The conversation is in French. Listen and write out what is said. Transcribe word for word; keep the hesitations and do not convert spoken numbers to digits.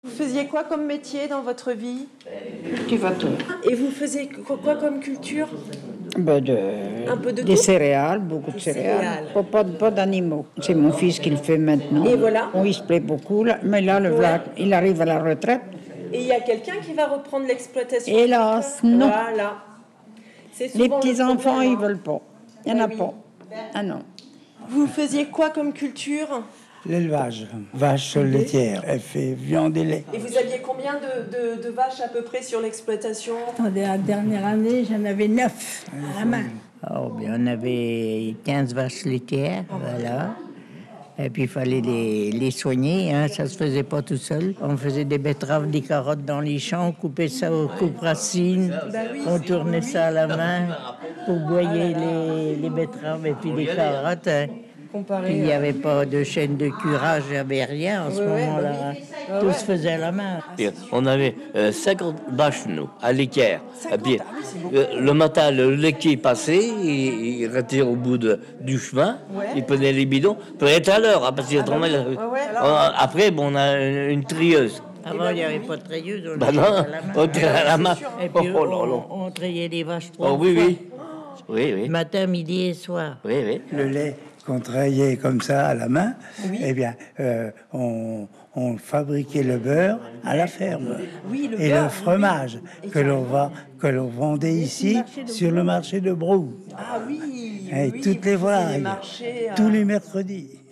Vous faisiez quoi comme métier dans votre vie? Cultivateur. Et vous faisiez quoi, quoi comme culture? Ben de, Un peu de des tout? céréales, beaucoup de Des céréales. céréales. Pas, pas, pas d'animaux. C'est mon fils qui le fait maintenant. Et voilà. Bon, il se plaît beaucoup, là, mais là, le Ouais. voilà, il arrive à la retraite. Et il y a quelqu'un qui va reprendre l'exploitation? Hélas, non. Voilà. C'est Les souvent le petits-enfants, problème, ils hein. veulent pas. Il n'y en Ah a oui. pas. Ah non. Vous faisiez quoi comme culture? L'élevage, vache laitière, elle fait viande et lait. Et vous aviez combien de, de, de vaches à peu près sur l'exploitation? Attendez, la dernière année, j'en avais neuf à la main. Oh, bien, on avait quinze vaches laitières, voilà. Et puis il fallait les, les soigner, hein, ça se faisait pas tout seul. On faisait des betteraves, des carottes dans les champs, on coupait ça aux coupe-racines, on tournait ça à la main pour broyer les, les betteraves et puis les carottes. Hein. Comparé, Puis il n'y avait pas de chaîne de curage, il n'y avait rien en ce Ouais, ouais, moment-là. bah oui. hein. Tout se faisait à la main. Puis, on avait euh, cinquante vaches, nous, à l'équerre. Et puis, ah oui, c'est beaucoup. euh, le matin, le laitier passait, il, il restait au bout de, du chemin, Ouais. il prenait les bidons, puis il était à l'heure, hein, parce qu'il autrement, il- ouais, Euh, alors- après, bon, on a une, une trieuse. Avant, il n'y avait pas de treilleuse, on Bah le non, faisait à la main. on tirait à la main. Et puis Oh, oh là là. on, on trayait les vaches trois Oh, oui, fois. oui. Oui, oui. Matin, midi et soir. Oui, oui. Le lait qu'on traillait comme ça à la main, eh bien, euh, on, on fabriquait le beurre à la ferme. Oui, le et beurre, le fromage oui. que l'on va, que l'on vendait ici sur le marché de Brou. Ah oui, Et oui, toutes vous les faisiez volailles, les marchés, euh, tous les mercredis.